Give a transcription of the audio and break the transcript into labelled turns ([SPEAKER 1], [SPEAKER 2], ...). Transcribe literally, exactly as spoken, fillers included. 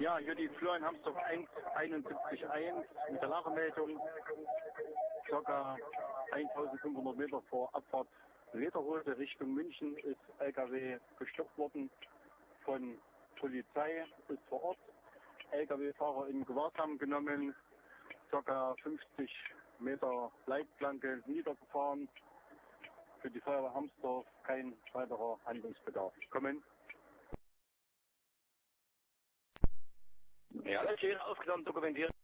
[SPEAKER 1] Ja, hier die Florian Hamsdorf eins einundsiebzig eins mit der Lagemeldung. Ca. eintausendfünfhundert Meter vor Abfahrt Lederhose Richtung München ist L K W gestoppt worden von Polizei, ist vor Ort. L K W-Fahrer in Gewahrsam genommen, ca. fünfzig Meter Leitplanke niedergefahren. Für die Feuerwehr Hamsdorf kein weiterer Handlungsbedarf. Kommen.
[SPEAKER 2] Ja, alles schön aufgenommen, dokumentiert.